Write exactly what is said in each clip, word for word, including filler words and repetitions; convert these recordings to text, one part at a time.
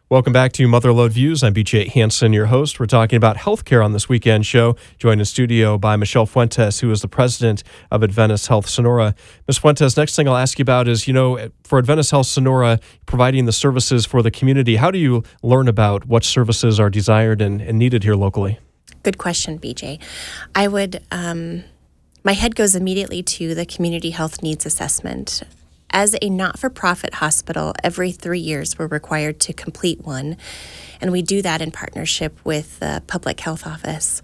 Welcome back to Motherlode Views. I'm B J Hansen, your host. We're talking about healthcare on this weekend show, joined in studio by Michelle Fuentes, who is the president of Adventist Health Sonora. Miz Fuentes, next thing I'll ask you about is, you know, for Adventist Health Sonora, providing the services for the community, how do you learn about what services are desired and, and needed here locally? Good question, B J. I would, um, my head goes immediately to the Community Health Needs Assessment. As a not-for-profit hospital, every three years we're required to complete one, and we do that in partnership with the Public Health Office.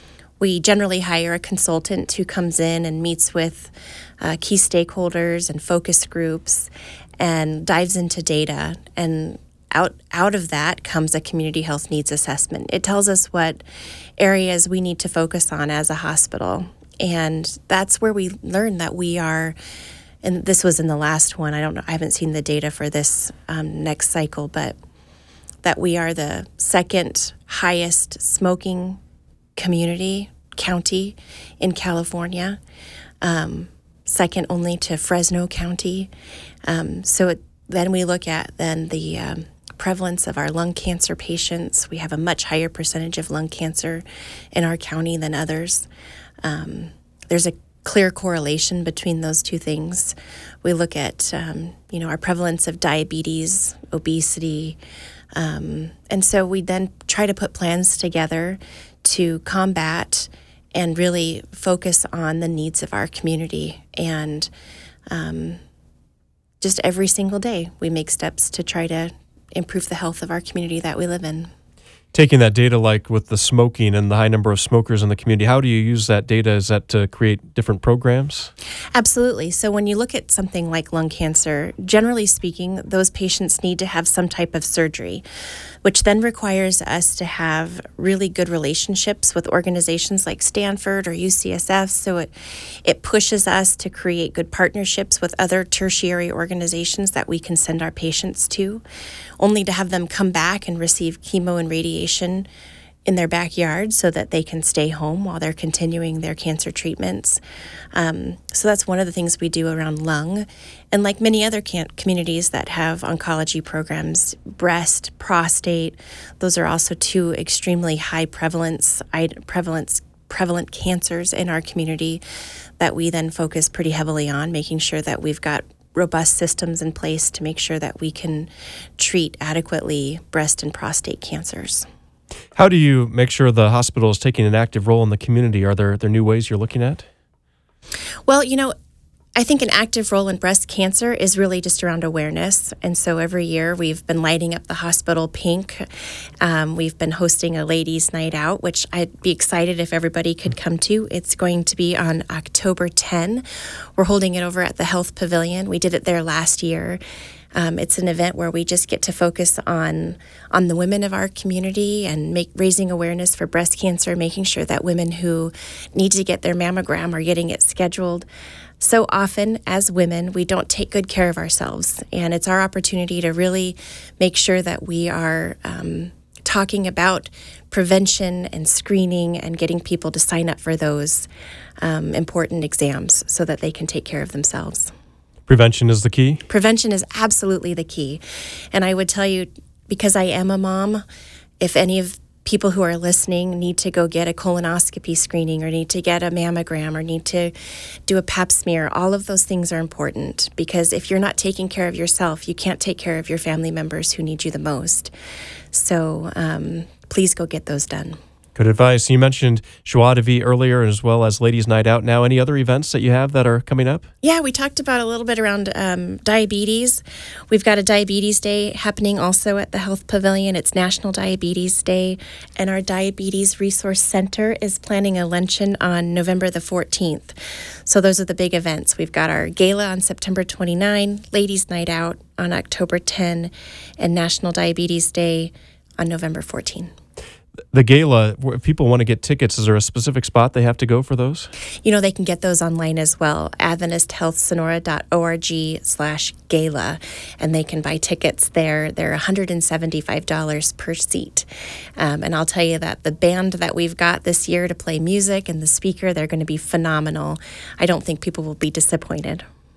We generally hire a consultant who comes in and meets with uh, key stakeholders and focus groups and dives into data, and out, out of that comes a Community Health Needs Assessment. It tells us what areas we need to focus on as a hospital, and that's where we learn that we are. And this was in the last one. I don't know. I haven't seen the data for this um, next cycle, but that we are the second highest smoking community county in California, um, second only to Fresno County. Um, so it, then we look at then the um, prevalence of our lung cancer patients. We have a much higher percentage of lung cancer in our county than others. Um, there's a clear correlation between those two things. We look at, um, you know, our prevalence of diabetes, obesity, um, and so we then try to put plans together to combat and really focus on the needs of our community. And um, just every single day, we make steps to try to improve the health of our community that we live in. Taking that data, like with the smoking and the high number of smokers in the community, how do you use that data? Is that to create different programs? Absolutely. So when you look at something like lung cancer, generally speaking, those patients need to have some type of surgery, which then requires us to have really good relationships with organizations like Stanford or U C S F. So it, it pushes us to create good partnerships with other tertiary organizations that we can send our patients to, only to have them come back and receive chemo and radiation in their backyard so that they can stay home while they're continuing their cancer treatments. Um, so that's one of the things we do around lung. And like many other can- communities that have oncology programs, breast, prostate, those are also two extremely high prevalence, prevalence prevalent cancers in our community that we then focus pretty heavily on, making sure that we've got robust systems in place to make sure that we can treat adequately breast and prostate cancers. How do you make sure the hospital is taking an active role in the community? Are there, there new ways you're looking at? Well, you know, I think an active role in breast cancer is really just around awareness. And so every year we've been lighting up the hospital pink. Um, we've been hosting a ladies' night out, which I'd be excited if everybody could come to. It's going to be on October tenth. We're holding it over at the Health Pavilion. We did it there last year. Um, it's an event where we just get to focus on on the women of our community and make raising awareness for breast cancer, making sure that women who need to get their mammogram are getting it scheduled. So often, as women, we don't take good care of ourselves, and it's our opportunity to really make sure that we are um, talking about prevention and screening and getting people to sign up for those um, important exams so that they can take care of themselves. Prevention is the key? Prevention is absolutely the key. And I would tell you, because I am a mom, if any of people who are listening need to go get a colonoscopy screening or need to get a mammogram or need to do a pap smear, all of those things are important, because if you're not taking care of yourself, you can't take care of your family members who need you the most. So um, please go get those done. Good advice. You mentioned Joie de Vie earlier, as well as Ladies' Night Out now. Any other events that you have that are coming up? Yeah, we talked about a little bit around um, diabetes. We've got a Diabetes Day happening also at the Health Pavilion. It's National Diabetes Day, and our Diabetes Resource Center is planning a luncheon on November the fourteenth. So those are the big events. We've got our gala on September twenty-ninth, Ladies' Night Out on October tenth, and National Diabetes Day on November fourteenth. The gala, if people want to get tickets, is there a specific spot they have to go for those? You know, they can get those online as well, adventist health sonora dot org slash gala, and they can buy tickets there. They're one hundred seventy-five dollars per seat. Um, and I'll tell you that the band that we've got this year to play music and the speaker, they're going to be phenomenal. I don't think people will be disappointed.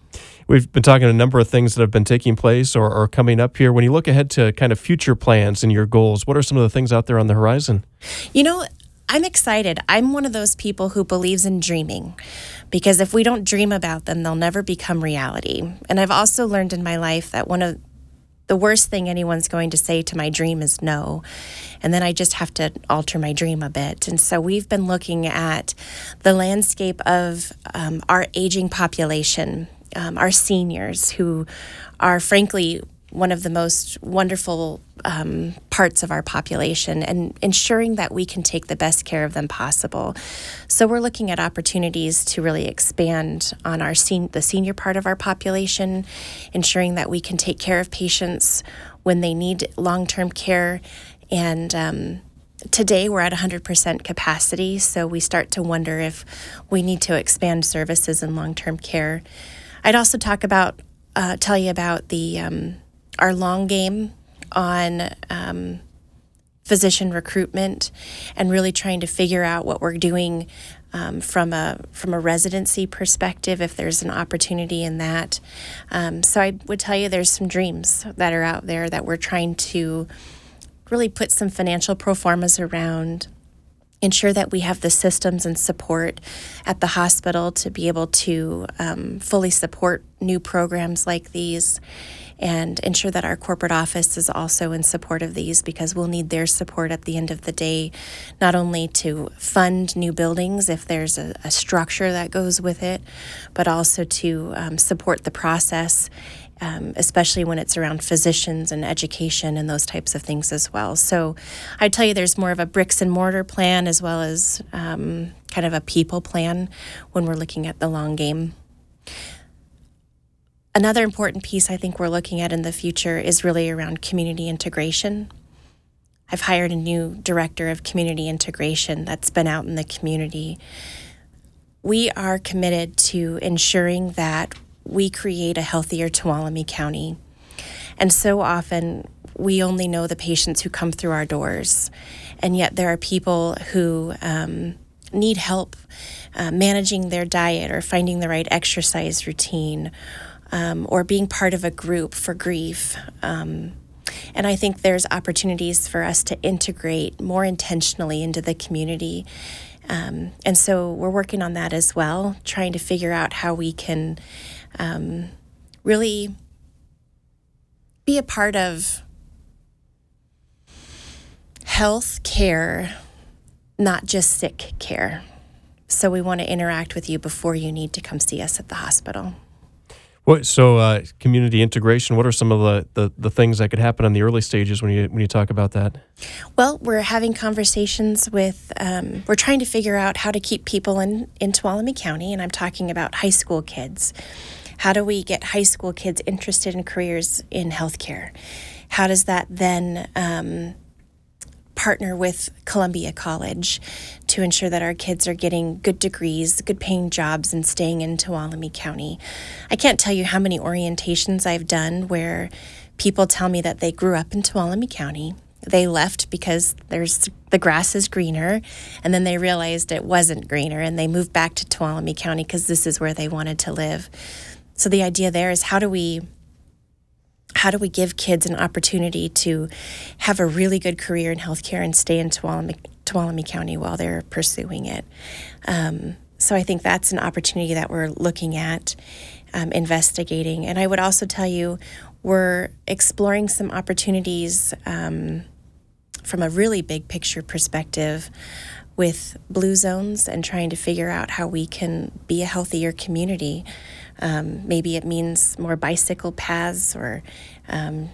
We've been talking a number of things that have been taking place or, or coming up here. When you look ahead to kind of future plans and your goals, what are some of the things out there on the horizon? You know, I'm excited. I'm one of those people who believes in dreaming, because if we don't dream about them, they'll never become reality. And I've also learned in my life that one of the worst thing anyone's going to say to my dream is no. And then I just have to alter my dream a bit. And so we've been looking at the landscape of um, our aging population, um, our seniors, who are frankly one of the most wonderful um, parts of our population, and ensuring that we can take the best care of them possible. So we're looking at opportunities to really expand on our sen- the senior part of our population, ensuring that we can take care of patients when they need long-term care. And um, today we're at one hundred percent capacity, so we start to wonder if we need to expand services in long-term care. I'd also talk about, uh, tell you about the um, our long game on um, physician recruitment, and really trying to figure out what we're doing um, from a from a residency perspective, if there's an opportunity in that. Um, so I would tell you there's some dreams that are out there that we're trying to really put some financial pro formas around, ensure that we have the systems and support at the hospital to be able to um, fully support new programs like these, and ensure that our corporate office is also in support of these, because we'll need their support at the end of the day, not only to fund new buildings if there's a, a structure that goes with it, but also to um, support the process, um, especially when it's around physicians and education and those types of things as well. So I'd tell you there's more of a bricks and mortar plan as well as um, kind of a people plan when we're looking at the long game. Another important piece I think we're looking at in the future is really around community integration. I've hired a new director of community integration that's been out in the community. We are committed to ensuring that we create a healthier Tuolumne County. And so often we only know the patients who come through our doors, and yet there are people who um, need help uh, managing their diet or finding the right exercise routine, Um, or being part of a group for grief. Um, and I think there's opportunities for us to integrate more intentionally into the community. Um, and so we're working on that as well, trying to figure out how we can um, really be a part of health care, not just sick care. So we want to interact with you before you need to come see us at the hospital. What, so uh, community integration, what are some of the, the, the things that could happen in the early stages when you when you talk about that? Well, we're having conversations with, um, we're trying to figure out how to keep people in, in Tuolumne County, and I'm talking about high school kids. How do we get high school kids interested in careers in healthcare? How does that then um, partner with Columbia College to ensure that our kids are getting good degrees, good paying jobs, and staying in Tuolumne County? I can't tell you how many orientations I've done where people tell me that they grew up in Tuolumne County. They left because there's the grass is greener, and then they realized it wasn't greener, and they moved back to Tuolumne County because this is where they wanted to live. So the idea there is how do we How do we give kids an opportunity to have a really good career in healthcare and stay in Tuolumne, Tuolumne County while they're pursuing it? Um, so I think that's an opportunity that we're looking at, um, investigating. And I would also tell you we're exploring some opportunities um, from a really big picture perspective with blue zones and trying to figure out how we can be a healthier community. Um, maybe it means more bicycle paths or, um,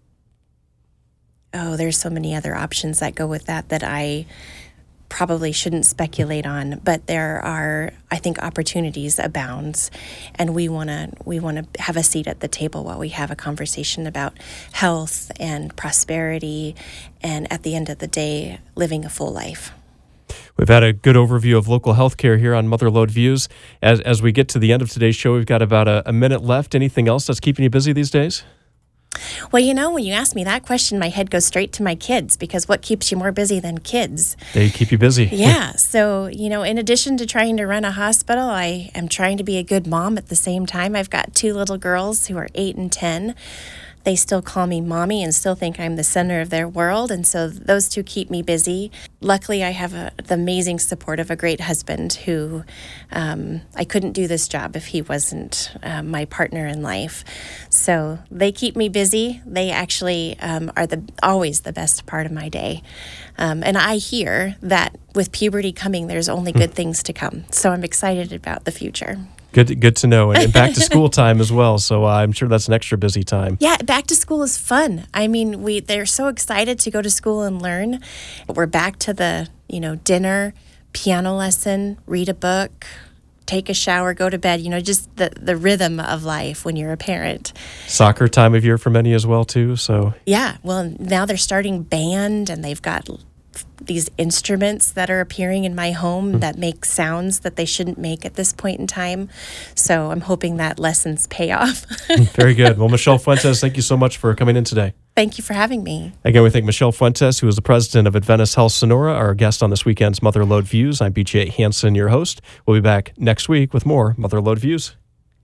oh, there's so many other options that go with that that I probably shouldn't speculate on. But there are, I think, opportunities abound, and we want to we want to have a seat at the table while we have a conversation about health and prosperity, and at the end of the day, living a full life. We've had a good overview of local healthcare here on Mother Lode Views. As as we get to the end of today's show, we've got about a, a minute left. Anything else that's keeping you busy these days? Well, you know, when you ask me that question, my head goes straight to my kids, because what keeps you more busy than kids? They keep you busy. Yeah. So, you know, in addition to trying to run a hospital, I am trying to be a good mom at the same time. I've got two little girls who are eight and ten. They still call me mommy and still think I'm the center of their world. And so those two keep me busy. Luckily, I have a, the amazing support of a great husband who um, I couldn't do this job if he wasn't uh, my partner in life. So they keep me busy. They actually um, are the always the best part of my day. Um, and I hear that with puberty coming, there's only good things to come. So I'm excited about the future. Good, good to know. And back to school time as well. So uh, I'm sure that's an extra busy time. Yeah, back to school is fun. I mean, we they're so excited to go to school and learn. We're back to the, you know, dinner, piano lesson, read a book, take a shower, go to bed. You know, just the the rhythm of life when you're a parent. Soccer time of year for many as well too. So yeah, well, now they're starting band, and they've got these instruments that are appearing in my home mm-hmm. that make sounds that they shouldn't make at this point in time. So I'm hoping that lessons pay off. Very good. Well, Michelle Fuentes, thank you so much for coming in today. Thank you for having me. Again, we thank Michelle Fuentes, who is the president of Adventist Health Sonora, our guest on this weekend's Mother Lode Views. I'm B J Hansen, your host. We'll be back next week with more Mother Lode Views.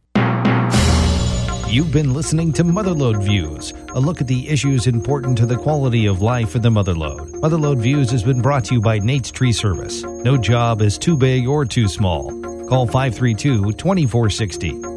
You've been listening to Mother Lode Views, a look at the issues important to the quality of life in the Mother Lode. Mother Lode Views has been brought to you by Nate's Tree Service. No job is too big or too small. Call five three two, two four six zero.